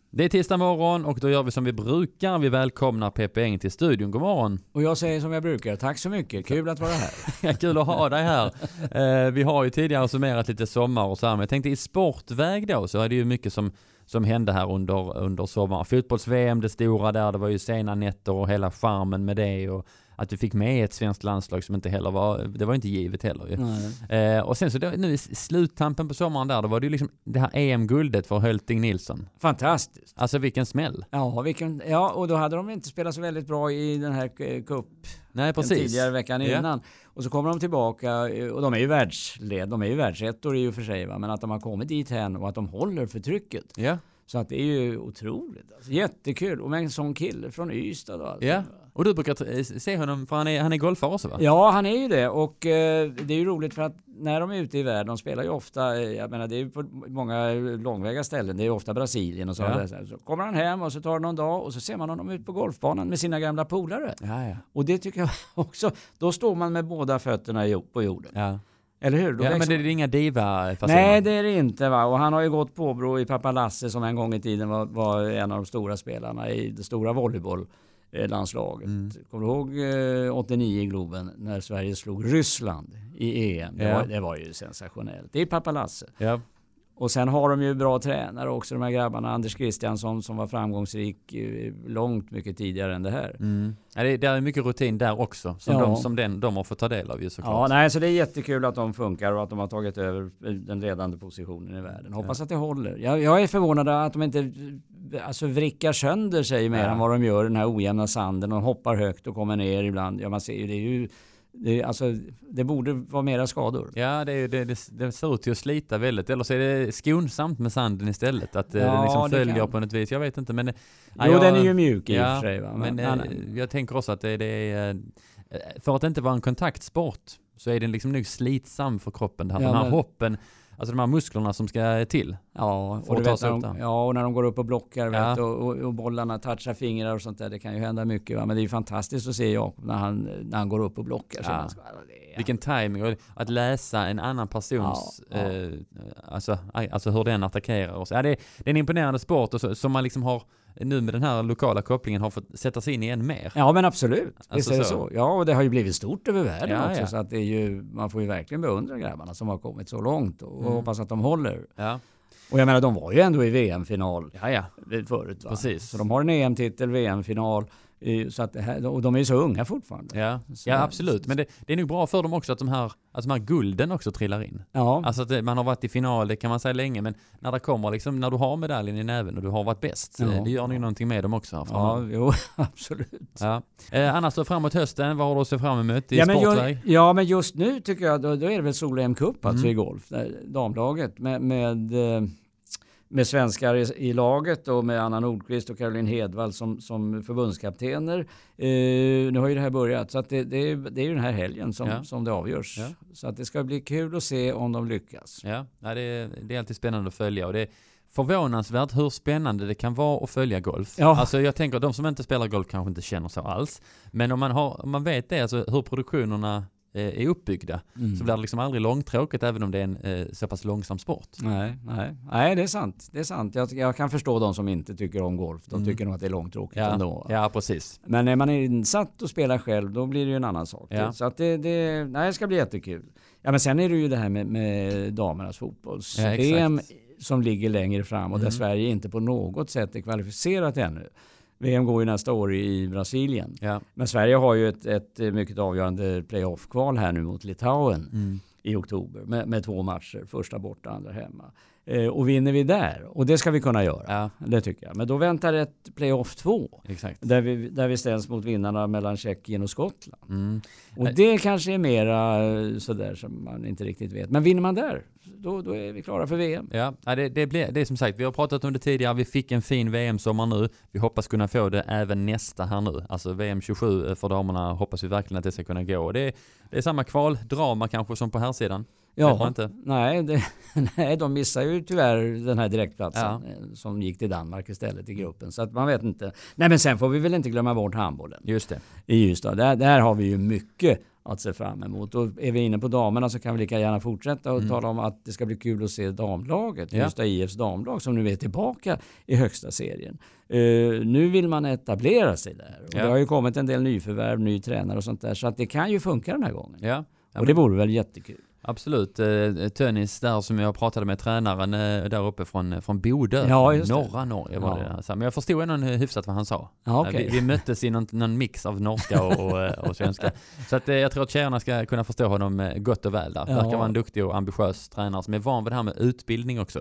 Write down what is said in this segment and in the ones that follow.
Det är tisdag morgon och då gör vi som vi brukar. Vi välkomnar Peppe Eng till studion. God morgon. Och jag säger som jag brukar. Tack så mycket. Kul att vara här. Kul att ha dig här. Vi har ju tidigare summerat lite sommar och så här. Men jag tänkte i sportväg då så är det ju mycket som hände här under sommaren. Fotbolls-VM, det stora där. Det var ju sena nätter och hela charmen med det. Och att vi fick med ett svenskt landslag som inte heller det var inte givet heller ju. Och sen så då, nu i sluttampen på sommaren där, då var det ju liksom det här EM-guldet för Hölting Nilsson. Fantastiskt. Alltså vilken smäll. Ja, och då hade de inte spelat så väldigt bra i den här cup. Nej, precis. Tidigare veckan innan. Och så kommer de tillbaka och de är ju världsettor i och för sig, va? Men att de har kommit dit hän och att de håller för trycket. Ja. Så att det är ju otroligt. Alltså, jättekul. Och med en sån kille från Ystad och allt. Ja. Och du brukar se honom, för han är golfare också, va? Ja, han är ju det. Och det är ju roligt för att när de är ute i världen, de spelar ju ofta, jag menar det är ju på många långväga ställen, det är ofta Brasilien och så. Ja. Så kommer han hem och så tar det någon dag och så ser man honom ut på golfbanan med sina gamla polare. Ja. Och det tycker jag också, då står man med båda fötterna på jorden. Ja. Eller hur? Ja, men det är inga diva. Nej, det är det inte, va. Och han har ju gått påbrå i Pappa Lasse som en gång i tiden var en av de stora spelarna i det stora volleybolllandslaget. Kommer du ihåg 89 i Globen när Sverige slog Ryssland i EM? Det var ju sensationellt. Det är Pappa Lasse. Ja. Och sen har de ju bra tränare också, de här grabbarna. Anders Kristiansson som var framgångsrik långt mycket tidigare än det här. Ja, det är mycket rutin där också som de har fått ta del av ju såklart. Ja, nej, så det är jättekul att de funkar och att de har tagit över den ledande positionen i världen. Hoppas att det håller. Jag är förvånad att de inte vrickar sönder sig mer än vad de gör, den här ojämna sanden, och hoppar högt och kommer ner ibland. Ja, man ser ju, det är ju det borde vara mera skador. Ja, det ser ut till att slita väldigt. Eller så är det skonsamt med sanden istället. Att det liksom följer på något vis. Jag vet inte. Men, den är ju mjuk i och för sig. Va? Men jag tänker också att det är... För att inte vara en kontaktsport så är den liksom nog slitsam för kroppen. Den här hoppen... Alltså de här musklerna som ska till. Ja, och när de går upp och blockar och bollarna touchar fingrar och sånt där. Det kan ju hända mycket. Va? Men det är ju fantastiskt att se Jakob när han går upp och blockar. Ja. Vilken timing. Och att läsa en annan persons... Alltså hur den attackerar. Och så. Ja, det är en imponerande sport och som man liksom har... Nu med den här lokala kopplingen har fått sätta sig in i än mer. Ja, men absolut. Alltså, är det så. Ja, och det har ju blivit stort över världen också. Så att det är ju, man får ju verkligen beundra grabbarna som har kommit så långt och hoppas att de håller. Ja. Och jag menar, de var ju ändå i VM-final förut. Va? Precis. Så de har en EM-titel, VM-final. Så att och de är ju så unga fortfarande. Ja, absolut. Men det är nog bra för dem också att de här gulden också trillar in. Ja. Alltså att man har varit i final, det kan man säga länge, men när det kommer liksom, när du har medaljen i näven och du har varit bäst, det gör nog någonting med dem också. Absolut. Ja. Annars då framåt hösten, vad har du att se fram emot i sportväg? Men just nu tycker jag, då är det väl Sol-EM Cup i golf, damlaget med svenskar i laget och med Anna Nordqvist och Caroline Hedvall som förbundskaptener. Nu har ju det här börjat, så att det är ju den här helgen som det avgörs. Ja. Så att det ska bli kul att se om de lyckas. Ja, det är alltid spännande att följa, och det är förvånansvärt hur spännande det kan vara att följa golf. Ja. Alltså jag tänker att de som inte spelar golf kanske inte känner så alls. Men om man vet det, alltså hur produktionerna är uppbyggda, så blir det liksom aldrig långtråkigt även om det är en så pass långsam sport. Nej, det är sant. Jag kan förstå de som inte tycker om golf. De tycker nog att det är långtråkigt ändå. Ja, precis. Men när man är insatt och spelar själv, då blir det ju en annan sak. Ja. Så att det ska bli jättekul. Ja, men sen är det ju det här med damernas fotbolls-VM som ligger längre fram och där Sverige inte på något sätt är kvalificerat ännu. VM går ju nästa år i Brasilien. Ja. Men Sverige har ju ett mycket avgörande playoff-kval här nu mot Litauen i oktober med 2 matcher. Första borta, andra hemma. Och vinner vi där, och det ska vi kunna göra, det tycker jag. Men då väntar ett playoff 2. Exakt. Där vi ställs mot vinnarna mellan Tjeckien och Skottland. Och det kanske är mera sådär som man inte riktigt vet. Men vinner man där, då är vi klara för VM. Ja, det är som sagt, vi har pratat om det tidigare. Vi fick en fin VM-sommar nu. Vi hoppas kunna få det även nästa här nu. Alltså VM 27 för damerna hoppas vi verkligen att det ska kunna gå. Det är samma kvaldrama kanske som på här sidan. Ja, nej, de missar ju tyvärr den här direktplatsen som gick till Danmark istället i gruppen. Så att man vet inte. Nej, men sen får vi väl inte glömma bort handbollen. Just det. I Ystad. Där har vi ju mycket att se fram emot. Och är vi inne på damerna så kan vi lika gärna fortsätta och tala om att det ska bli kul att se damlaget. Ystad IFs damlag som nu är tillbaka i högsta serien. Nu vill man etablera sig där. Och det har ju kommit en del nyförvärv, ny tränare och sånt där. Så att det kan ju funka den här gången. Ja. Och det vore väl jättekul. Absolut. Tönnis där som jag pratade med tränaren där uppe från Bodö. Norra Norge var det där. Men jag förstod ändå hyfsat vad han sa. Vi möttes i någon mix av norska och svenska. Så att jag tror att tjejerna ska kunna förstå honom gott och väl där. Det verkar vara en duktig och ambitiös tränare som är van vid det här med utbildning också.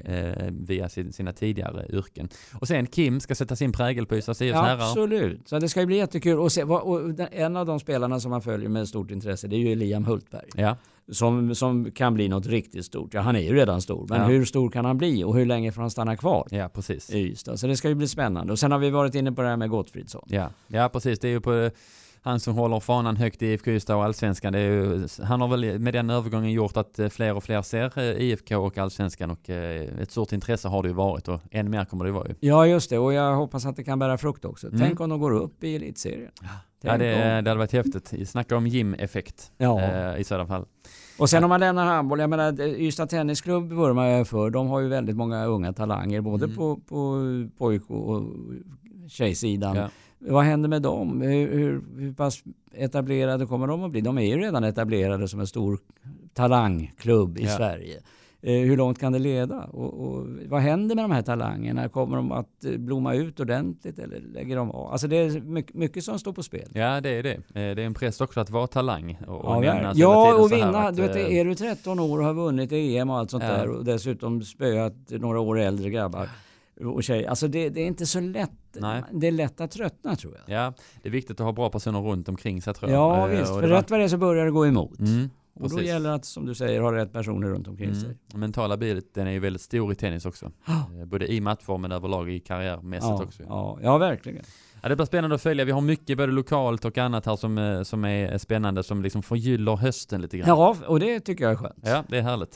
Via sina tidigare yrken. Och sen Kim ska sätta sin prägel på Ystads IFs herrar. Absolut. Så det ska bli jättekul. Och en av de spelarna som man följer med stort intresse, det är ju Liam Hultberg. Ja. Som kan bli något riktigt stort. Ja, han är ju redan stor. Men hur stor kan han bli? Och hur länge får han stanna kvar? Ja, precis. I Ystad. Så det ska ju bli spännande. Och sen har vi varit inne på det här med Gottfridsson. Ja, precis. Det är ju på han som håller fanan högt i IFK Ystad och Allsvenskan. Det är ju, han har väl med den övergången gjort att fler och fler ser IFK och Allsvenskan. Och ett stort intresse har det ju varit. Och än mer kommer det ju vara ju. Ja, just det. Och jag hoppas att det kan bära frukt också. Tänk om de går upp i elitserien. Ja, det hade varit häftigt. Snacka om gym-effekt i sådana fall. Och sen om man lämnar handboll, jag menar Ystad Tennisklubb vurmar jag för. De har ju väldigt många unga talanger både på pojk- och tjejsidan. Ja. Vad händer med dem? Hur pass etablerade kommer de att bli? De är ju redan etablerade som en stor talangklubb i Sverige. Hur långt kan det leda? Och vad händer med de här talangerna? Kommer de att blomma ut ordentligt eller lägger de av? Alltså det är mycket som står på spel. Ja, det är det. Det är en press också att vara talang. Och vinna. Du vet, är du 13 år och har vunnit EM och allt sånt där och dessutom spöat några år äldre grabbar och tjejer. Alltså det är inte så lätt. Nej. Det är lätt att tröttna, tror jag. Ja, det är viktigt att ha bra personer runt omkring sig, tror jag. Ja, visst. För rätt vad det är så börjar det gå emot. Och då gäller det att, som du säger, ha rätt personer runt omkring sig. Mentala biten är ju väldigt stor i tennis också. Både i matchformen överlag i karriärmässigt också. Ja, verkligen. Ja, det blir spännande att följa. Vi har mycket både lokalt och annat här som är spännande, som liksom förgyller hösten lite grann. Ja, och det tycker jag är skönt. Ja, det är härligt.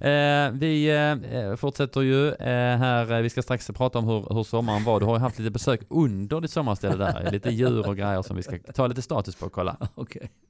Vi fortsätter ju här. Vi ska strax prata om hur sommaren var. Du har ju haft lite besök under ditt sommarställe där. Lite djur och grejer som vi ska ta lite status på och kolla. Okej.